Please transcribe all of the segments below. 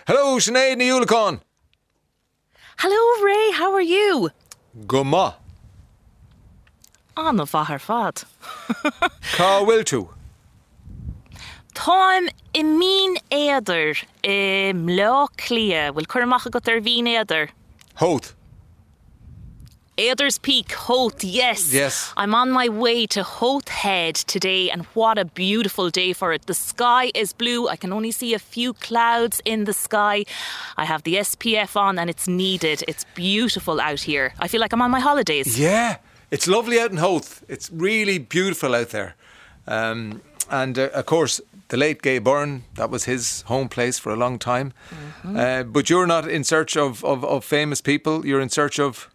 Hello, Sinead Niulicon. Hello, Ray. How are you? Guma. No bháthair fad. Cá bhfuil tú? Táim I mín éidir mlá clia. Bhfuil chuirmach agat ar bhín éidir. Hoth. Airders Peak, Howth, yes. Yes. I'm on my way to Howth Head today, and what a beautiful day for it. The sky is blue. I can only see a few clouds in the sky. I have the SPF on and it's needed. It's beautiful out here. I feel like I'm on my holidays. Yeah, it's lovely out in Howth. It's really beautiful out there. And of course, the late Gay Byrne, that was his home place for a long time. Mm-hmm. But you're not in search of famous people. You're in search of...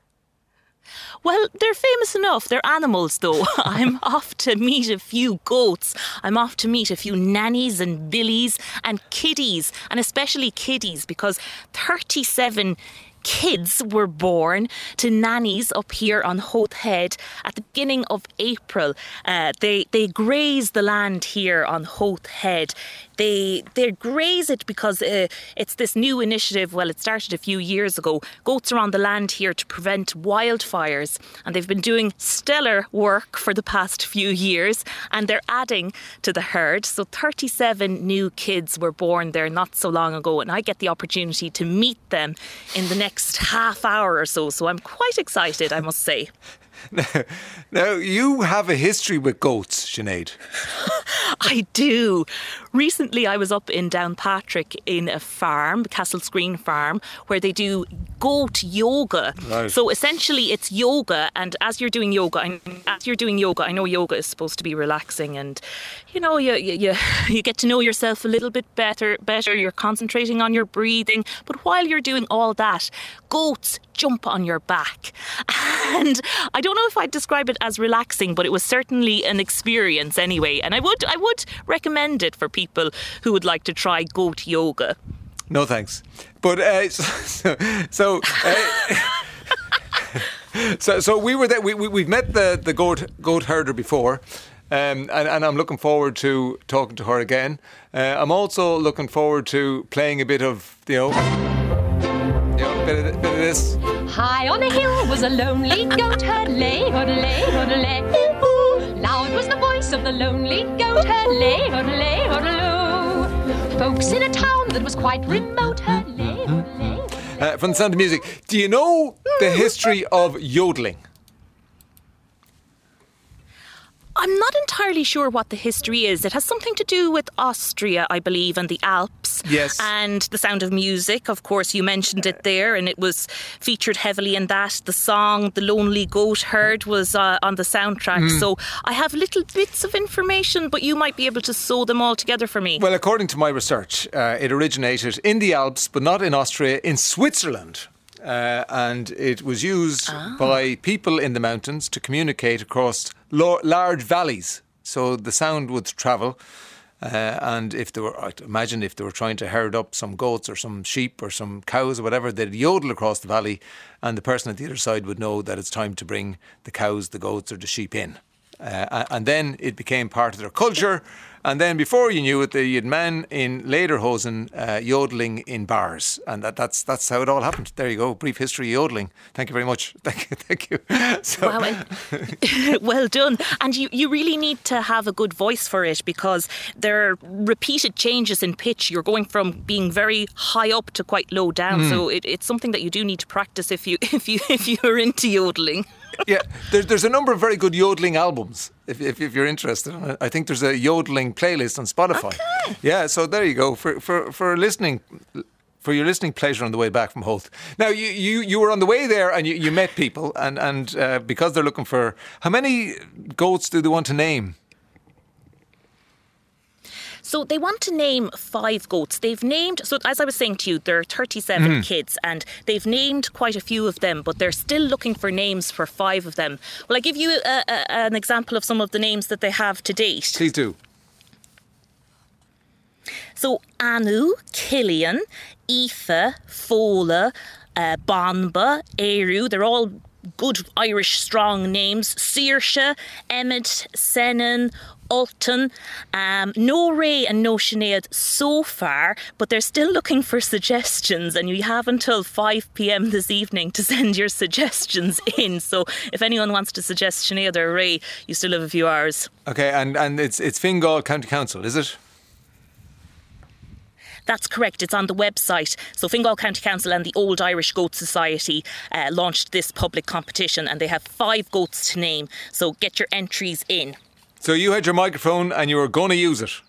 Well, they're famous enough. They're animals, though. I'm off to meet a few goats. I'm off to meet a few nannies and billies and kiddies, and especially kiddies, because 37 kids were born to nannies up here on Howth Head at the beginning of April. They graze the land here on Howth Head. They graze it because it's this new initiative. Well, it started a few years ago. Goats are on the land here to prevent wildfires, and they've been doing stellar work for the past few years, and they're adding to the herd. So 37 new kids were born there not so long ago, and I get the opportunity to meet them in the next half hour or so. So I'm quite excited, I must say. Now, you have a history with goats, Sinead. I do. Recently, I was up in Downpatrick in a farm, the Castle Screen farm, where they do goat yoga. Right. So essentially, it's yoga, and as you're doing yoga, I know yoga is supposed to be relaxing, and you know, you get to know yourself a little bit better. You're concentrating on your breathing, but while you're doing all that, goats jump on your back, and I don't know if I'd describe it as relaxing, but it was certainly an experience anyway. And I would recommend it for people who would like to try goat yoga. No thanks. But so we were there. We've met the goat herder before, and I'm looking forward to talking to her again. I'm also looking forward to playing a bit of bit of this. High on a hill was a lonely goat herd, lay, hodelay, hodelay, ooh. Loud was the voice of the lonely goat herd, lay, hodelay, hodeloo. Folks in a town that was quite remote, herd, lay, hodelay. From the Sound of Music, do you know the history of yodeling? I'm not entirely sure what the history is. It has something to do with Austria, I believe, and the Alps. Yes. And The Sound of Music, of course, you mentioned it there, and it was featured heavily in that. The song The Lonely Goat Herd was on the soundtrack. So I have little bits of information, but you might be able to sew them all together for me. Well, according to my research, it originated in the Alps, but not in Austria, in Switzerland. And it was used by people in the mountains to communicate across large valleys. So the sound would travel. And I'd imagine if they were trying to herd up some goats or some sheep or some cows or whatever, they'd yodel across the valley, and the person at the other side would know that it's time to bring the cows, the goats or the sheep in. And then it became part of their culture. And then before you knew it, you had men in lederhosen yodeling in bars. And that's how it all happened. There you go. Brief history of yodeling. Thank you very much. Thank you. So. Wow. Well done. And you really need to have a good voice for it, because there are repeated changes in pitch. You're going from being very high up to quite low down. So it's something that you do need to practice if you're into yodeling. Yeah, there's a number of very good yodeling albums, if you're interested. I think there's a yodeling playlist on Spotify. Okay. Yeah, so there you go for listening, for your listening pleasure on the way back from Howth. Now you were on the way there and you met people and because they're looking for, how many goats do they want to name? So they want to name 5 goats. They've named, so as I was saying to you, there are 37 kids, and they've named quite a few of them, but they're still looking for names for 5 of them. Will I give you an example of some of the names that they have to date? Please do. So Anu, Killian, Aoife, Fola, Bonba, Eru, they're all good Irish strong names. Saoirse, Emmett, Senan, Alton. No Ray and no Sinead so far, but they're still looking for suggestions, and you have until 5 p.m. this evening to send your suggestions in. So if anyone wants to suggest Sinead or Ray, you still have a few hours. Okay, and it's Fingal County Council, is it? That's correct. It's on the website. So Fingal County Council and the Old Irish Goat Society launched this public competition, and they have 5 goats to name. So get your entries in. So you had your microphone and you were going to use it?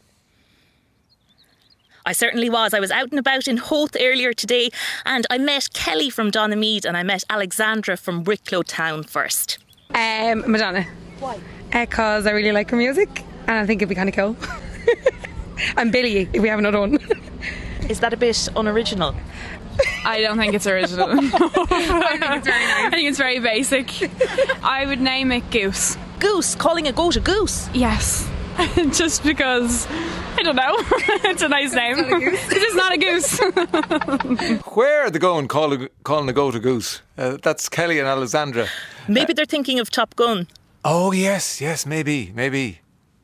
I certainly was. I was out and about in Howth earlier today, and I met Kelly from Donamead and I met Alexandra from Wicklow Town first. Madonna. Why? Because I really like her music and I think it'd be kind of cool. And Billy, if we have another one. Is that a bit unoriginal? I don't think it's original. I think it's very nice. I think it's very basic. I would name it Goose. Goose? Calling a goat a goose? Yes. Just because, I don't know, it's a nice name. It's not a goose. Where are they going calling a goat a goose? That's Kelly and Alexandra. Maybe they're thinking of Top Gun. Oh, yes, maybe.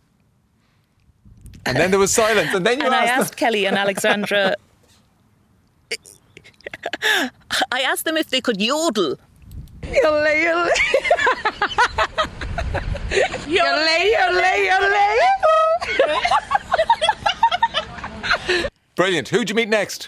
And then there was silence, and then you I asked Kelly and Alexandra... I asked them if they could yodel. Yole, yole. Yole. Brilliant. Who'd you meet next?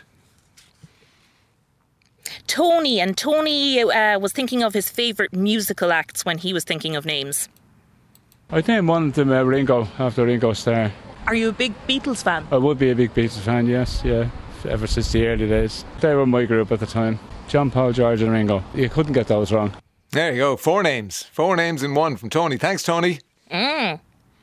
Tony. And Tony was thinking of his favourite musical acts when he was thinking of names. I'd name one of them Ringo, after Ringo Starr. Are you a big Beatles fan? I would be a big Beatles fan, yes, yeah. Ever since the early days. They were my group at the time. John, Paul, George and Ringo. You couldn't get those wrong. There you go. 4 names. 4 names in one from Tony. Thanks, Tony. I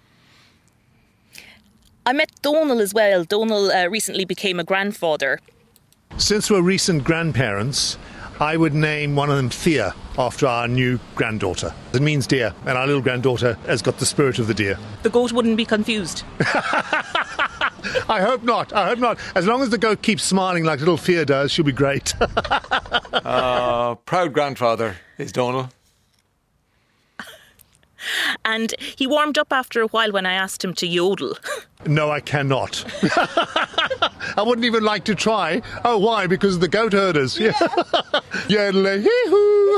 met Donal as well. Donal recently became a grandfather. Since we're recent grandparents, I would name one of them Thea, after our new granddaughter. It means deer, and our little granddaughter has got the spirit of the deer. The goat wouldn't be confused. I hope not. As long as the goat keeps smiling like little Thea does, she'll be great. Proud grandfather is Donal. And he warmed up after a while when I asked him to yodel. No, I cannot. I wouldn't even like to try. Oh, why? Because of the goat herders. Yeah. Yodel-hee-hoo.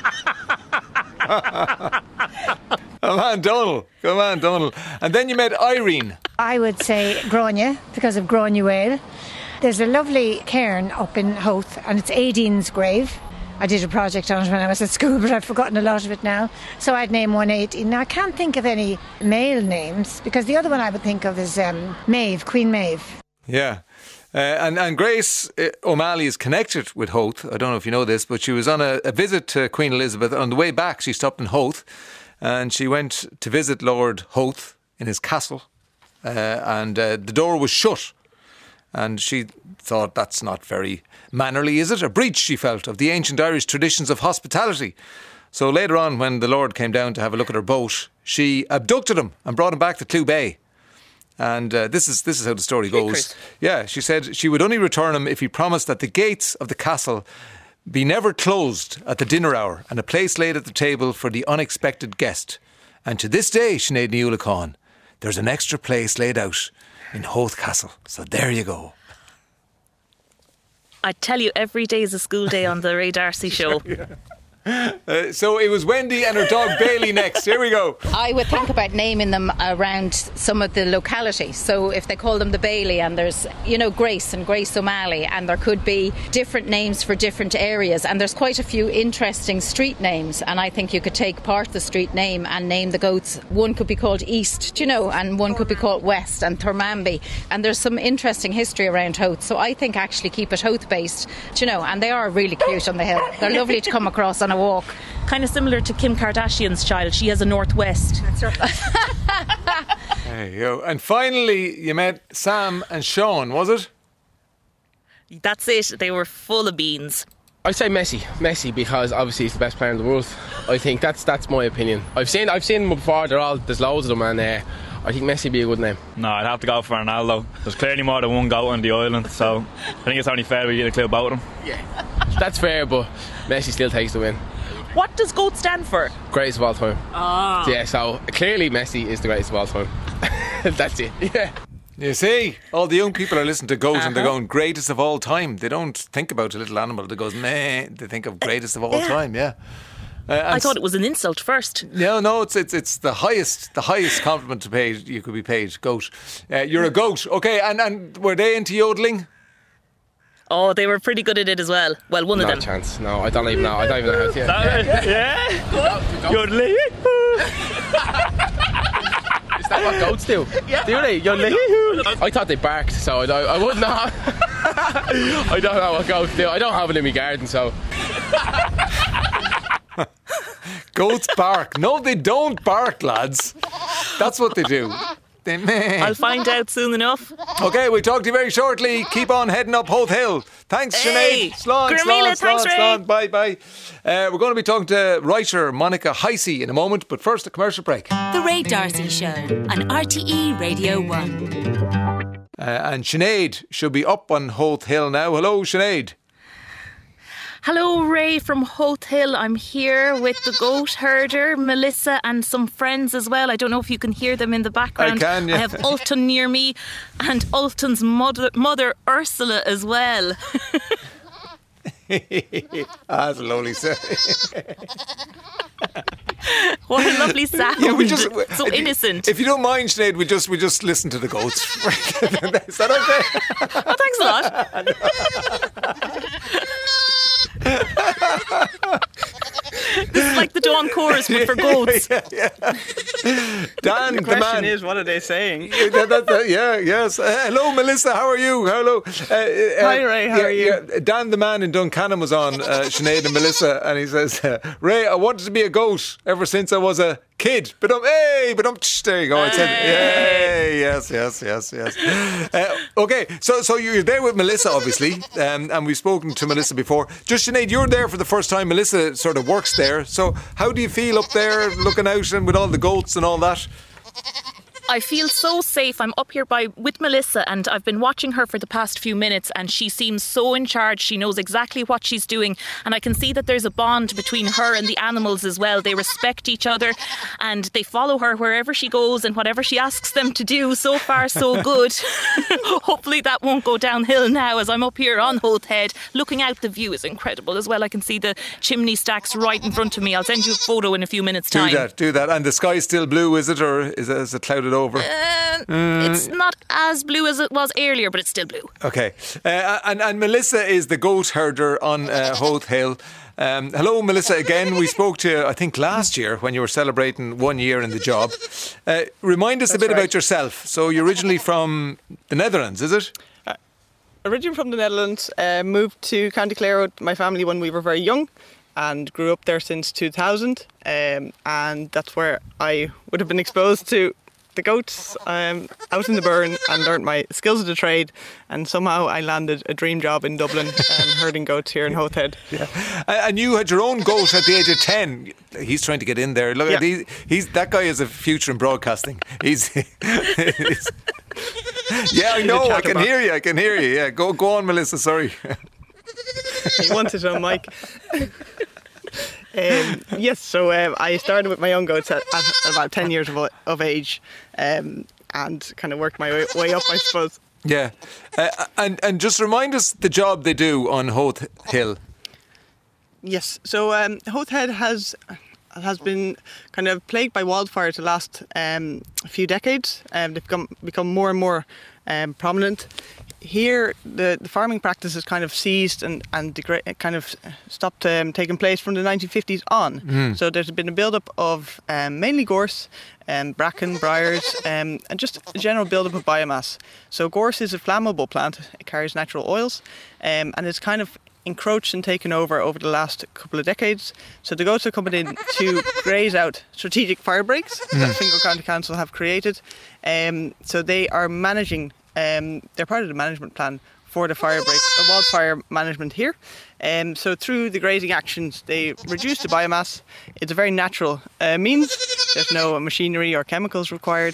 Come on, Donal. And then you met Irene. I would say Grania, because of Granuaile. There's a lovely cairn up in Howth, and it's Aidine's grave. I did a project on it when I was at school, but I've forgotten a lot of it now. So I'd name one Aideen. Now, I can't think of any male names, because the other one I would think of is Maeve, Queen Maeve. Yeah. And Grace O'Malley is connected with Howth. I don't know if you know this, but she was on a visit to Queen Elizabeth. On the way back, she stopped in Howth, and she went to visit Lord Howth in his castle. And the door was shut. And she thought, that's not very mannerly, is it? A breach, she felt, of the ancient Irish traditions of hospitality. So later on, when the Lord came down to have a look at her boat, she abducted him and brought him back to Clew Bay. And this is how the story goes. Yeah, she said she would only return him if he promised that the gates of the castle be never closed at the dinner hour and a place laid at the table for the unexpected guest. And to this day, Sinead Ní Uallacháin, there's an extra place laid out in Howth Castle. So there you go. I tell you, every day is a school day on the Ray D'Arcy show. So it was Wendy and her dog Bailey next. Here we go. I would think about naming them around some of the localities. So if they call them the Bailey, and there's, Grace and Grace O'Malley, and there could be different names for different areas, and there's quite a few interesting street names, and I think you could take part of the street name and name the goats. One could be called East, and one could be called West, and Thurmanby, and there's some interesting history around Howth. So I think actually keep it Howth based, and they are really cute on the hill. They're lovely to come across on a walk. Kind of similar to Kim Kardashian's child. She has a northwest. That's right. There you go. And finally, you met Sam and Sean, was it? That's it. They were full of beans. I'd say Messi, because obviously he's the best player in the world. I think that's my opinion. I've seen them before. There's loads of them, and I think Messi would be a good name. No, I'd have to go for Ronaldo. There's clearly more than one goat on the island, so I think it's only fair we get a clue about him. Yeah, that's fair, but Messi still takes the win. What does GOAT stand for? Greatest of all time. Ah. Yeah, so clearly Messi is the greatest of all time. That's it. Yeah. You see, all the young people are listening to GOAT and they're going, greatest of all time. They don't think about a little animal that goes, meh. They think of greatest of all time, yeah. I thought it was an insult first. No, it's the highest compliment to pay you could be paid. GOAT. You're a goat. Okay, and were they into yodeling? Oh, they were pretty good at it as well. Well, one of them. No chance. No, I don't even know. I don't even know how to. Yeah. Yodeling. Is that what goats do? Yeah. Do they? Yodeling. I thought they barked, so I wouldn't know. I don't know what goats do. I don't have it in my garden, so. Goats bark. No, they don't bark, lads. That's what they do. I'll find out soon enough. Okay, we'll talk to you very shortly. Keep on heading up Hoth Hill. Thanks, Sinead. Slán. Bye. We're going to be talking to writer Monica Heisey in a moment, but first a commercial break. The Ray D'Arcy Show on RTE Radio 1. And Sinead should be up on Hoth Hill now. Hello, Sinead. Hello, Ray from Hoth Hill. I'm here with the goat herder, Melissa, and some friends as well. I don't know if you can hear them in the background. I can, yeah. I have Ulton near me and Ulton's mother Ursula as well. That's a lovely sound. What a lovely sound. Yeah, so innocent. If you don't mind, Sinead, we just listen to the goats. Is that okay? Oh, thanks a lot. This is like the dawn chorus but for goats. Yeah. Dan, the question is, what are they saying? Yes. Hello, Melissa. How are you? Hello. Hi, Ray. How are you? Dan, the man in Duncannon, was on Sinead and Melissa, and he says, "Ray, I wanted to be a goat ever since I was a kid." But there you go. It said, "Yay!" Yes. Okay, so you're there with Melissa, obviously, and we've spoken to Melissa before. Just Sinead, you're there for the first time. Melissa sort of works there. So how do you feel up there, looking out and with all the goats and all that? I feel so safe. I'm up here with Melissa, and I've been watching her for the past few minutes, and she seems so in charge. She knows exactly what she's doing, and I can see that there's a bond between her and the animals as well. They respect each other and they follow her wherever she goes and whatever she asks them to do. So far, so good. Hopefully that won't go downhill now as I'm up here on Hoth Head. Looking out, the view is incredible as well. I can see the chimney stacks right in front of me. I'll send you a photo in a few minutes' time. Do that. And the sky's still blue, is it? Or is it clouded over? It's not as blue as it was earlier, but it's still blue. Okay. And Melissa is the goat herder on Hoth Hill. Hello, Melissa, again. We spoke to you, I think, last year when you were celebrating 1 year in the job. Remind us a bit about yourself. So you're originally from the Netherlands, is it? Originally from the Netherlands, moved to County Clare with my family when we were very young and grew up there since 2000. And that's where I would have been exposed to the goats out in the burn and learnt my skills of the trade, and somehow I landed a dream job in Dublin herding goats here in Hoth Head. Yeah. And you had your own goat at the age of 10. He's trying to get in there. Look, yeah. That guy has a future in broadcasting. He's yeah, I know. I can hear you. Yeah, go on, Melissa. Sorry. He wanted on mic. Yes, so I started with my own goats at about 10 years of age, and kind of worked my way up, I suppose. Yeah, and just remind us the job they do on Hoth Hill. Yes, so Hoth Head has been kind of plagued by wildfire the last few decades. They've become more and more prominent. Here, the farming practices kind of ceased and kind of stopped taking place from the 1950s on. So there's been a build-up of mainly gorse, bracken, briars, and just a general build-up of biomass. So gorse is a flammable plant. It carries natural oils, and it's kind of encroached and taken over the last couple of decades. So the goats are coming in to graze out strategic fire breaks that Fingal County Council have created. So they are managing. They're part of the management plan for the fire breaks, the wildfire management here. So through the grazing actions, they reduce the biomass. It's a very natural means. There's no machinery or chemicals required.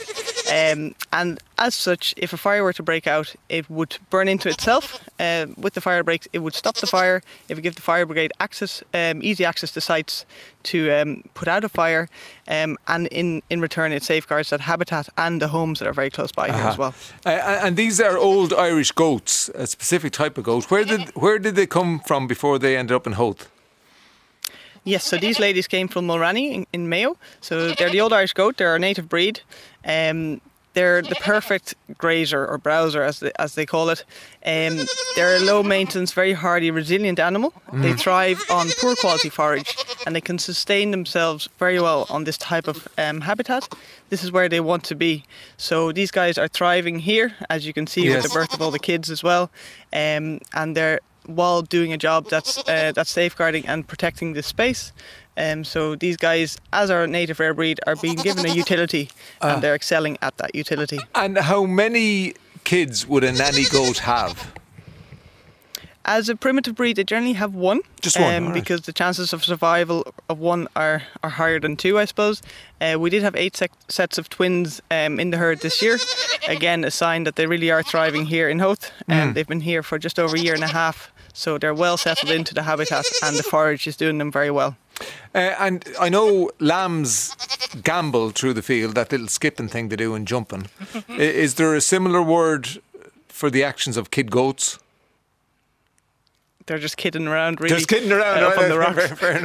And as such, if a fire were to break out, it would burn into itself. With the fire breaks, it would stop the fire. It would give the fire brigade access, easy access to sites to put out a fire. And in return, it safeguards that habitat and the homes that are very close by here as well. And these are old Irish goats, a specific type of goat. Where did they come from before they ended up in Howth? Yes, so these ladies came from Mulranny in Mayo. So they're the old Irish goat. They're a native breed. They're the perfect grazer or browser, as they call it. They're a low maintenance, very hardy, resilient animal. They thrive on poor quality forage, and they can sustain themselves very well on this type of habitat. This is where they want to be. So these guys are thriving here, as you can see with the birth of all the kids as well. And they're while doing a job that's safeguarding and protecting this space. So these guys, as our native rare breed, are being given a utility and they're excelling at that utility. And how many kids would a nanny goat have? As a primitive breed, they generally have one. Just one, because the chances of survival of one are higher than two, I suppose. We did have 8 sets of twins in the herd this year. Again, a sign that they really are thriving here in Howth. They've been here for just over a year and a half. So they're well settled into the habitat and the forage is doing them very well. And I know lambs gambol through the field, that little skipping thing they do and jumping. Is there a similar word for the actions of kid goats? They're just kidding around, really. Just kidding around, up on the rocks. Fair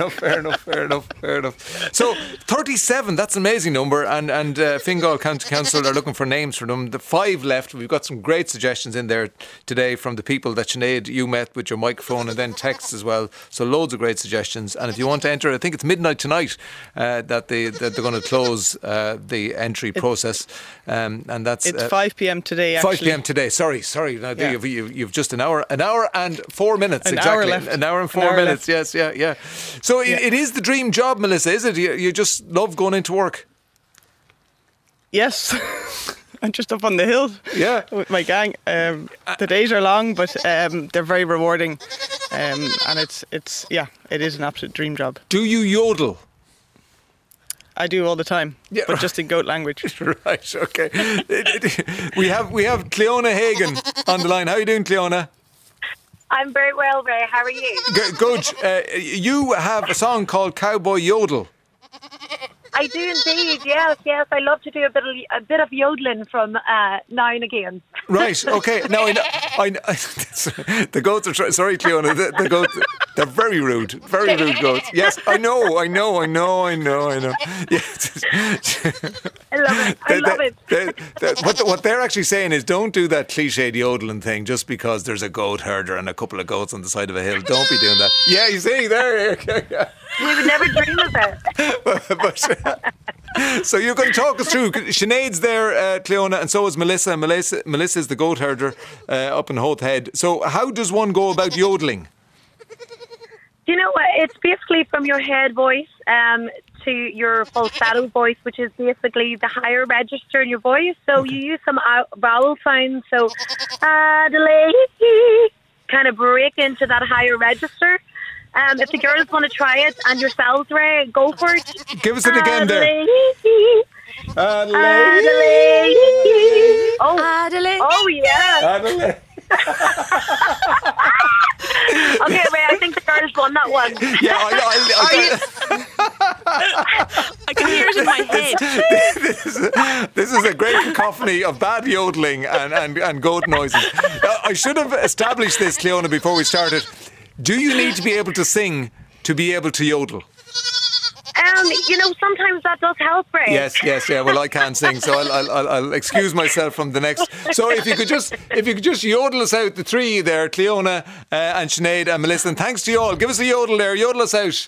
enough. So 37, that's an amazing number, and Fingal County Council are looking for names for them. The 5 left. We've got some great suggestions in there today from the people that Sinead, you met with your microphone and then texts as well. So loads of great suggestions. And if you want to enter, I think it's midnight tonight that they're going to close the entry process. And that's it's 5 p.m. today. Actually. 5 p.m. today. Sorry. Now you've just an hour and 4 minutes. Hour left. An hour and 4 minutes. Left. Yes, yeah. So it is the dream job, Melissa, is it? You just love going into work. Yes. I'm just up on the hill with my gang. The days are long, but they're very rewarding. And it is an absolute dream job. Do you yodel? I do all the time, but just in goat language. Right, okay. We have Cleona Hagan on the line. How are you doing, Cleona? I'm very well, Ray. How are you? Good. You have a song called Cowboy Yodel. I do indeed. Yes. I love to do a bit of yodeling from now and again. Right. Okay. Now I know the goats are sorry, Cleona. The goats, they're very rude goats. Yes, I know. Yes. I love it. What they're actually saying is, don't do that cliched yodeling thing just because there's a goat herder and a couple of goats on the side of a hill. Don't be doing that. Yeah, you see there. Yeah. We would never dream of it. So you're going to talk us through. Sinead's there, Cleona, and so is Melissa. Melissa's the goat herder up in Howth Head. So how does one go about yodeling? Do you know what? It's basically from your head voice to your falsetto voice, which is basically the higher register in your voice. So you use some vowel sounds. So Adelaide, kind of break into that higher register. If the girls want to try it and yourselves, Ray, go for it. Give us it again there. Adelaide. Oh, Adelaide. Oh, yeah. Adelaide. Okay, Ray, I think the girls won that one. Yeah, I can hear it in my head. This is a great cacophony of bad yodeling and goat noises. I should have established this, Cleona, before we started. Do you need to be able to sing to be able to yodel? Sometimes that does help, Ray. Yes. Yeah. Well, I can't sing, so I'll excuse myself from the next. So if you could just yodel us out, the three there, Cleona and Sinead and Melissa. And thanks to you all. Give us a yodel there. Yodel us out.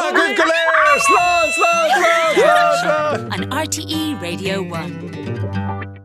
On RTE Radio 1.